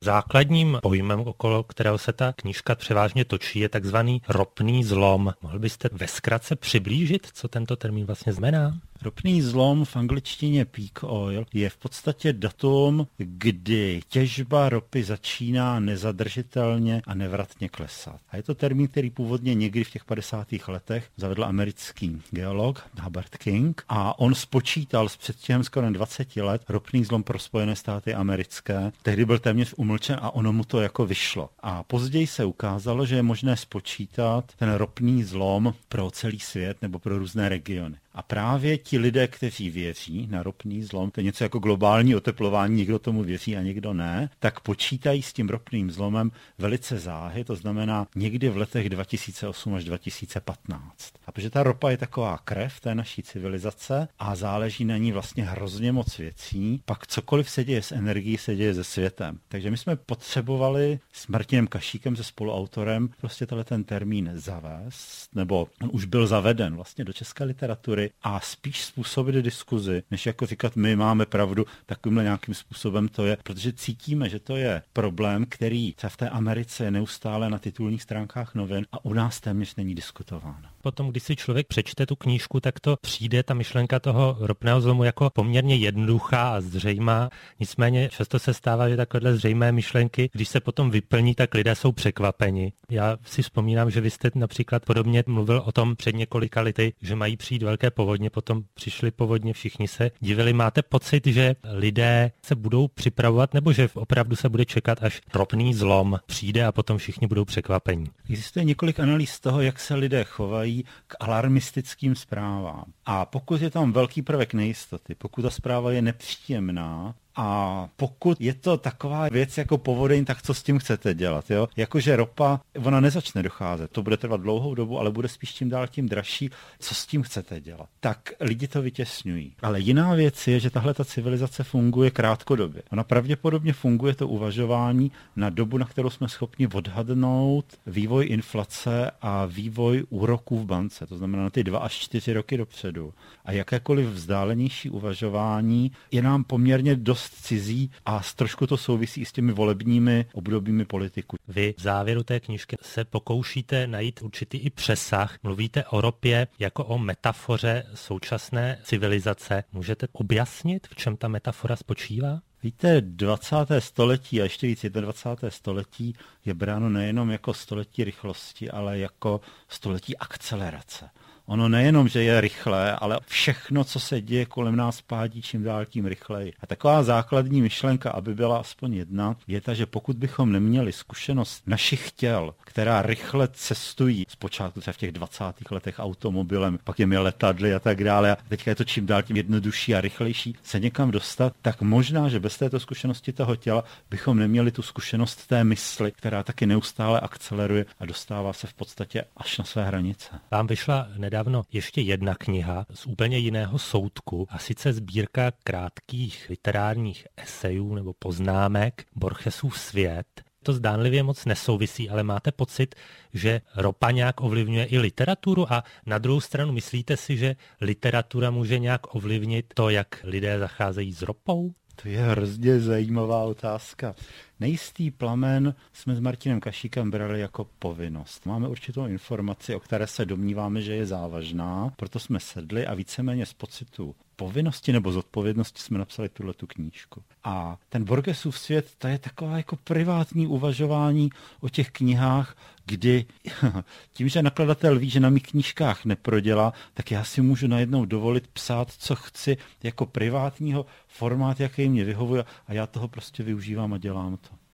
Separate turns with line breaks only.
Základním pojmem, okolo kterého se ta knížka převážně točí, je takzvaný ropný zlom. Mohl byste ve zkratce přiblížit, co tento termín vlastně znamená?
Ropný zlom, v angličtině peak oil, je v podstatě datum, kdy těžba ropy začíná nezadržitelně a nevratně klesat. A je to termín, který původně někdy v těch 50. letech zavedl americký geolog Hubbard King a on spočítal s předstihem skoro 20 let ropný zlom pro Spojené státy americké. Tehdy byl téměř umlčen a ono mu to jako vyšlo. A později se ukázalo, že je možné spočítat ten ropný zlom pro celý svět nebo pro různé regiony. A právě ti lidé, kteří věří na ropný zlom, to je něco jako globální oteplování, někdo tomu věří a někdo ne, tak počítají s tím ropným zlomem velice záhy, to znamená někdy v letech 2008 až 2015. A protože ta ropa je taková krev té naší civilizace a záleží na ní vlastně hrozně moc věcí, pak cokoliv se děje s energií, se děje se světem. Takže my jsme potřebovali s Martinem Kašíkem, se spoluautorem, prostě ten termín zavést, nebo on už byl zaveden vlastně do české literatury, a spíš způsobit diskuzi, než jako říkat, my máme pravdu, takovýmhle nějakým způsobem to je, protože cítíme, že to je problém, který se v té Americe je neustále na titulních stránkách novin a u nás téměř není diskutováno.
Potom, když si člověk přečte tu knížku, tak to přijde ta myšlenka toho ropného zlomu jako poměrně jednoduchá a zřejmá. Nicméně často se stává, že takové zřejmé myšlenky, když se potom vyplní, tak lidé jsou překvapeni. Já si vzpomínám, že vy jste například podobně mluvil o tom před několika lety, že mají přijít velké povodně, potom přišly povodně, všichni se divili. Máte pocit, že lidé se budou připravovat, nebo že opravdu se bude čekat, až ropný zlom přijde a potom všichni budou překvapeni?
Existuje několik analýz toho, jak se lidé chovají k alarmistickým zprávám. A pokud je tam velký prvek nejistoty, pokud ta zpráva je nepříjemná, a pokud je to taková věc jako povodeň, tak co s tím chcete dělat? Jo? Jakože ropa, ona nezačne docházet, to bude trvat dlouhou dobu, ale bude spíš tím dál tím dražší. Co s tím chcete dělat? Tak lidi to vytěsňují. Ale jiná věc je, že tahle ta civilizace funguje krátkodobě. Ona pravděpodobně funguje to uvažování na dobu, na kterou jsme schopni odhadnout vývoj inflace a vývoj úroků v bance. To znamená na ty 2 až 4 roky dopředu. A jakékoliv vzdálenější uvažování je nám poměrně dost cizí a trošku to souvisí s těmi volebními obdobími politiků.
Vy v závěru té knížky se pokoušíte najít určitý i přesah. Mluvíte o ropě jako o metafoře současné civilizace. Můžete objasnit, v čem ta metafora spočívá?
Víte, 20. století a ještě víc 21. století je bráno nejenom jako století rychlosti, ale jako století akcelerace. Ono nejenom, že je rychlé, ale všechno, co se děje kolem nás, pádí čím dál tím rychleji. A taková základní myšlenka, aby byla aspoň jedna, je ta, že pokud bychom neměli zkušenost našich těl, která rychle cestují, zpočátku třeba v těch 20. letech automobilem, pak těmi letadly a tak dále, a teďka je to čím dál tím jednodušší a rychlejší, se někam dostat, tak možná, že bez této zkušenosti toho těla bychom neměli tu zkušenost té mysli, která taky neustále akceleruje a dostává se v podstatě až na své hranice.
Vám vyšla nedávno ještě jedna kniha z úplně jiného soudku, a sice sbírka krátkých literárních esejů nebo poznámek Borgesův Svět. To zdánlivě moc nesouvisí, ale máte pocit, že ropa nějak ovlivňuje i literaturu, a na druhou stranu myslíte si, že literatura může nějak ovlivnit to, jak lidé zacházejí s ropou?
To je hrozně zajímavá otázka. Nejistý plamen jsme s Martinem Kašíkem brali jako povinnost. Máme určitou informaci, o které se domníváme, že je závažná, proto jsme sedli a víceméně z pocitu povinnosti nebo zodpovědnosti jsme napsali tuhletu knížku. A ten Borgesův Svět, to je takové jako privátní uvažování o těch knihách, kdy tím, že nakladatel ví, že na mých knížkách neprodělá, tak já si můžu najednou dovolit psát, co chci, jako privátního formát, jaký mě vyhovuje, a já toho prostě využívám a dělám to.